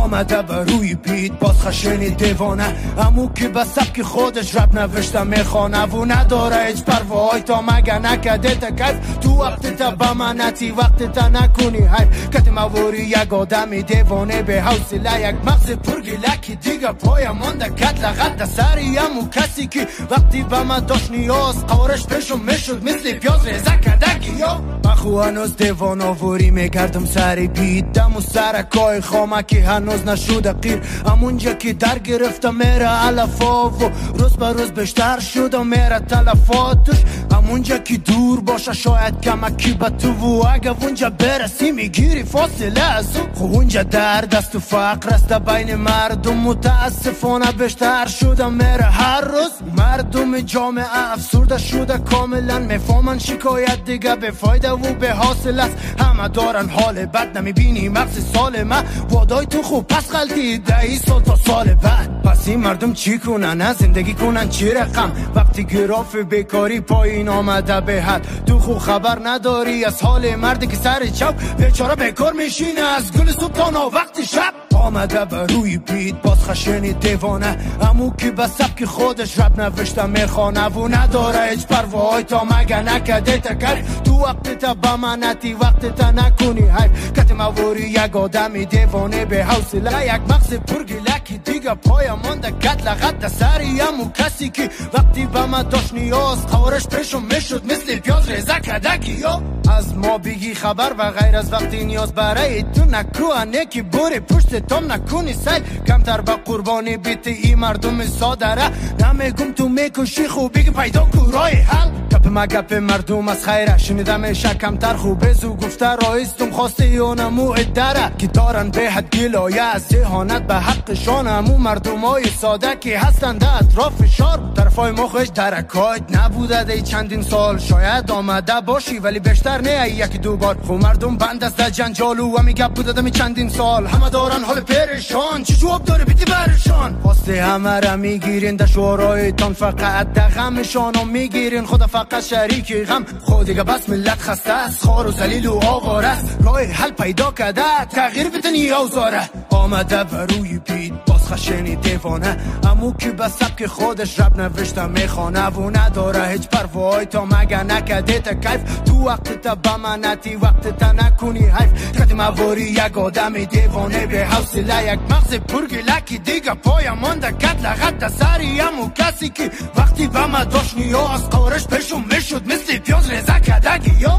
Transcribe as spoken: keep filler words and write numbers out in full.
آمده بر روی بید باز خشنی دیوانه، امو که به سبک خودش رب نوشته میخوانه و نداره هیچ پروای تا مگه نکده تا کیف تو وقت تا به منتی وقت تا نکنی حیف کتی موری یک آدمی دیوانه به حوصله یک مغز پرگلکی دیگه پای مانده کت لغت سری امو کسی که وقتی به من داشت نیاز قوارش پیشم میشد مثل پیاز ریزه کدکی یا بخو هنوز دیوان آوری میگردم سری بیدم و سرکای خامه که هنوز نشده قیر همونجا که در گرفته میره علفا و روز به روز بیشتر شده میره تلفاتش همونجا که دور باشه شاید کمکی به تو و اگه اونجا برسی میگیری فاصله از اون خب اونجا در دست و فقر است بین مردم متاسفانه بیشتر شده میره هر روز مردم جامعه افسرده شده کاملا میفهمن شکایت دیگه به فایده و به حاصل است همه دارن حال بد نمیبینی مغز سال من وادای تو خوب پس غلطی دهی سال تا سال بعد پس این مردم چی کنن نه زندگی کنن چی رقم وقتی گراف بیکاری پایین آمده به حد تو خوب خبر نداری از حال مردی که سر چپ بیچاره بیکار میشینه از گل صبح تا وقت شب آمده بر روی بید باز خشنی دیوانه امو که به سبک خودش رب نوشته میخوانه و نداره هیچ پروای تا مگه نکده تا کاری تو وقت تا به منتی وقت تا نکنی حیف کتی موری یک آدمی دیوانه به حوصله یک مغز پرگلکی دیگه پای مانده کت لغت سری امو کسی که وقتی به من داشت نیاز قوارش پیشم میشد مثل پیاز ریزه کدکی یا از ما بگی خبر و غیر از وقتی نیاز برای تو نکوانه که بوری پشت تام نکنی سیل کمتر به قربانی بیت ای مردم سادره نمیگم تو میکشی خوبی که پیدا کورای حل گپ مگپ مردم از خیره شنیدم کمتر خوبه زو گفته رایستم خواسته یا نمو اداره که دارن به حد گلایه از ذهانت به حقشان همو مردم های ساده که هستند اطراف شار طرفای مخش درکایت نبوده دی چندین سال شاید آمده باشی ولی بیشتر نه یکی دو بار خو مردم بند است جنجالو و میگه بوده دمی چندین سال همه دارن حال پریشان چی جواب داره بیتی برشان واسه همه را میگیرین در شورایتان فقط در غمشان رو میگیرین خدا فقط شریکی غم خود دیگه بس ملت خسته است خار و ذلیل و آواره است راه حل پیدا کرده تغییر بده نیازاره آمده بر روی بید باز خشنی دیوانه امو که به سبک خودش رب نوشته میخوانه و نداره هیچ پروای تا مگه نکده تا کیف تو وقت تا به منتی وقت تا نکنی حیف کتی مواری یک آدمی دیوانه به حوصله یک مغز پرگلکی دیگه پای مانده کت لغت سری امو کسی که وقتی به من داشت نیاز قوارش پیشم میشد مثل پیاز ریزه کدکی یا